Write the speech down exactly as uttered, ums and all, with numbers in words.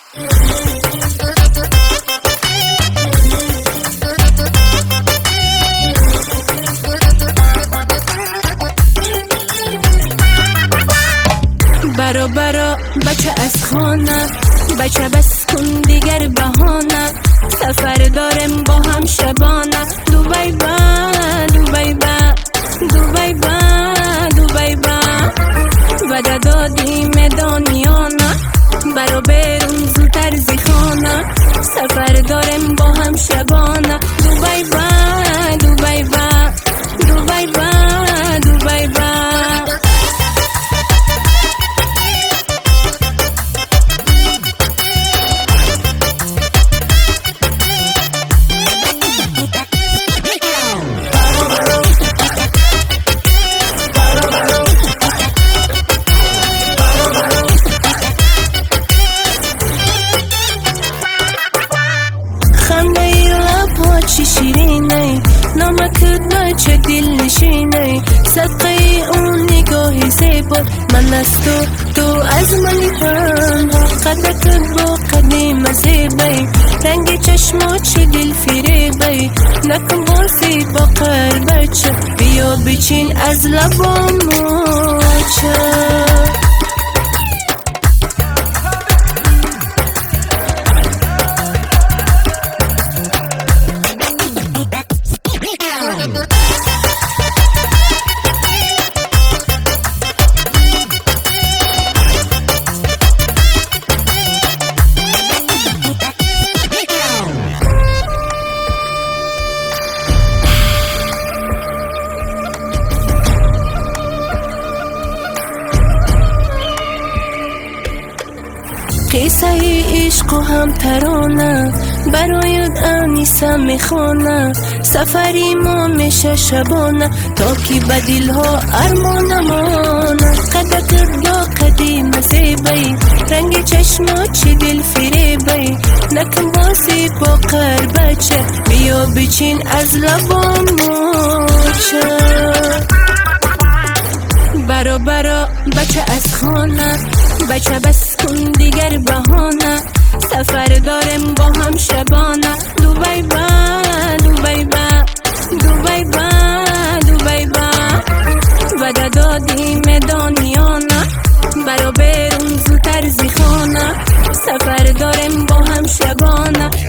برا برا بچه از خانه، بچه بس کن دیگر بهانه، سفر دارم با هم شبانه. دوبای با دوبای با دوبای با دوبای با وعده دادیم دانیانه، برا برون زودتر زی خانه، سفر دارم با هم شبانه. دوبای با دوبای با دوبای با دوبای با چی شیرینه، نامکت نه چه دل نشینه، صدقه اون نگاه زیبا، من از تو تو از منی تنها، قدرت با قدیم زیبه، رنگ چشما چه دل فریبه، نکن بازی با قر بچه، بیا بچین از لبامو چه. قصه عشق و هم ترانه، برایت انیسه میخوانه، سفری ما میشه شبانه، تا که به دلها ارمان مانه، قدرت با قدیم زیبه، رنگ چشما چه دل فریبه، نکن بازی با قر بچه، بیا بچین از لبامو چه. برا برا بچه از خانه، بچه بس کن دیگر بهانه، سفر دارم با هم شبانه. دوبای با دوبای با دوبای با دوبای با وعده دادیم دانیانه، برا برون زودتر زی خانه، سفر دارم با هم شبانه.